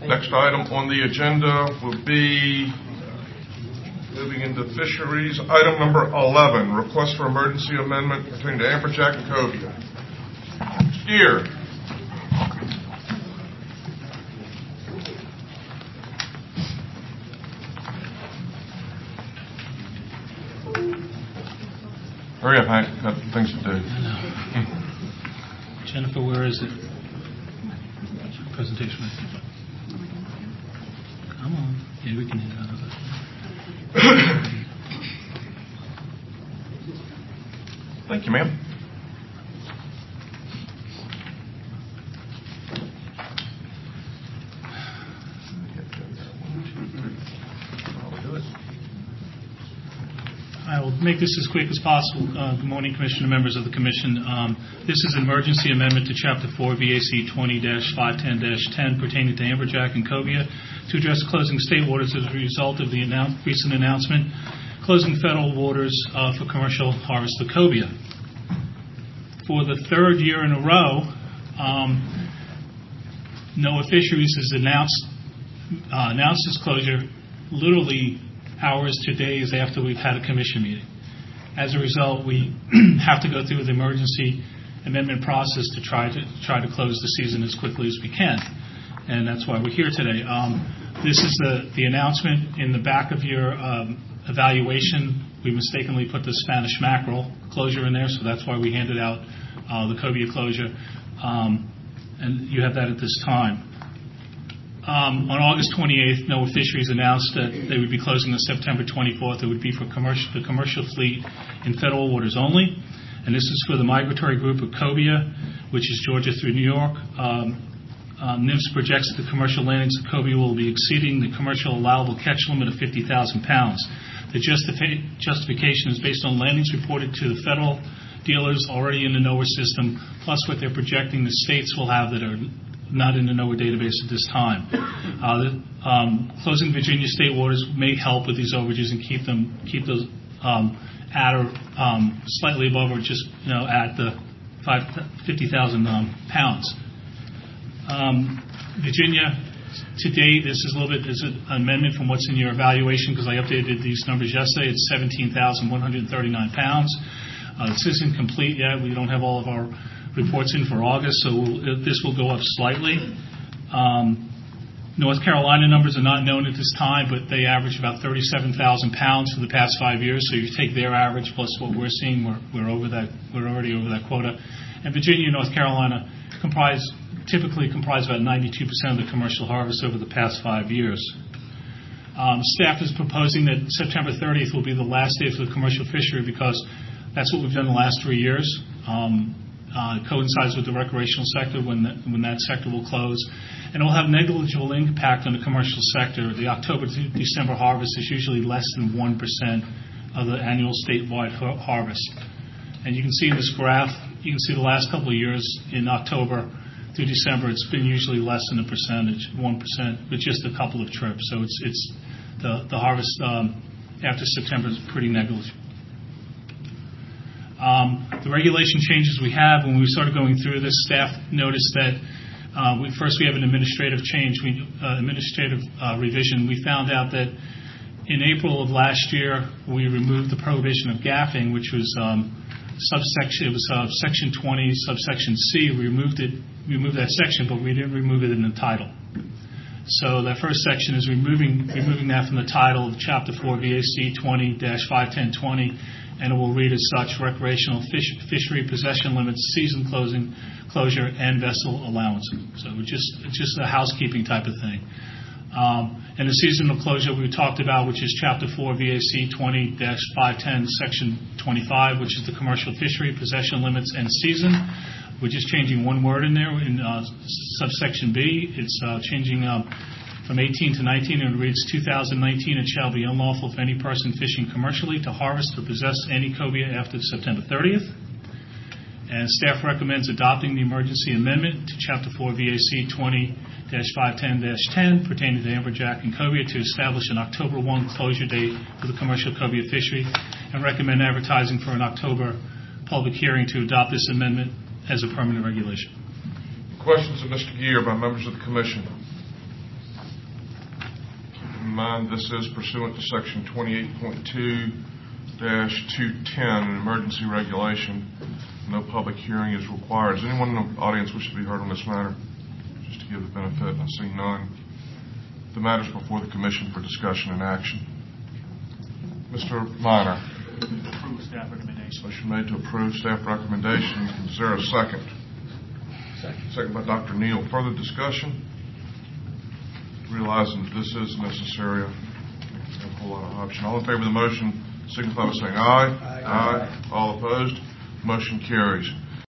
Next item on the agenda will be moving into fisheries. Item number 11, request for emergency amendment between the Amberjack and Cobia. Here. Hurry up, Hank. Got things to do. Jennifer, where is it? Presentation. Come on. Yeah, we can hit out of it. Thank you, ma'am. I will make this as quick as possible. Good morning, Commissioner, members of the Commission. This is an emergency amendment to Chapter 4, VAC 20-510-10, pertaining to Amberjack and Cobia, to address closing state waters as a result of the recent announcement closing federal waters for commercial harvest of cobia. For the third year in a row, NOAA Fisheries has announced this closure literally hours to days after we've had a commission meeting. As a result, we have to go through the emergency amendment process to try to close the season as quickly as we can, and that's why we're here today. This is the announcement. In the back of your evaluation, we mistakenly put the Spanish mackerel closure in there, so that's why we handed out the cobia closure, and you have that at this time. On August 28th, NOAA Fisheries announced that they would be closing on September 24th. It would be for the commercial fleet in federal waters only, and this is for the migratory group of cobia, which is Georgia through New York. NIMS projects that the commercial landings of cobia will be exceeding the commercial allowable catch limit of 50,000 pounds. The justification is based on landings reported to the federal dealers already in the NOAA system, plus what they're projecting the states will have that are not in the NOAA database at this time. Closing Virginia state waters may help with these overages and keep those at or slightly above or just at the 50,000 pounds. Virginia, to date, this is a little bit is an amendment from what's in your evaluation because I updated these numbers yesterday. It's 17,139 pounds. This isn't complete yet. We don't have all of our reports in for August, so this will go up slightly. North Carolina numbers are not known at this time, but they average about 37,000 pounds for the past 5 years. So you take their average plus what we're seeing, we're over that. We're already over that quota. And Virginia and North Carolina typically comprise about 92% of the commercial harvest over the past 5 years. Staff is proposing that September 30th will be the last day for the commercial fishery because that's what we've done the last 3 years. Coincides with the recreational sector when that sector will close, and it will have negligible impact on the commercial sector. The October to December harvest is usually less than 1% of the annual statewide harvest. And you can see in this graph, you can see the last couple of years in October through December, it's been usually less than a percentage, 1%, with just a couple of trips. So it's the harvest after September is pretty negligible. The regulation changes we have, when we started going through this, staff noticed that we have an administrative change, revision. We found out that in April of last year, we removed the prohibition of gaffing, which was section 20, subsection C. We removed that section, but we didn't remove it in the title. So that first section is removing that from the title of Chapter 4, VAC 20-51020, and it will read as such: recreational fishery possession limits, season closure, and vessel allowance. So it's just a housekeeping type of thing. And the seasonal closure we talked about, which is Chapter 4, VAC 20-510, Section 25, which is the commercial fishery possession limits and season. We're just changing one word in there in subsection B. It's changing from 18 to 19, and it reads 2019, it shall be unlawful for any person fishing commercially to harvest or possess any cobia after September 30th. And staff recommends adopting the emergency amendment to Chapter 4 VAC 20-510-10 pertaining to amberjack and cobia to establish an October 1 closure date for the commercial cobia fishery, and recommend advertising for an October public hearing to adopt this amendment as a permanent regulation. Questions of Mr. Geer by members of the Commission? in mind this is pursuant to Section 28.2-210, an emergency regulation. No public hearing is required. Does anyone in the audience wish to be heard on this matter? Just to give the benefit, I see none. The matter is before the Commission for discussion and action. Mr. Minor. Approve staff recommendation. Motion made to approve staff recommendation. Is there a second? Second by Dr. Neal. Further discussion? Realizing that this is necessary, a whole lot of option. All in favor of the motion signify by saying aye. Aye. All opposed? Motion carries.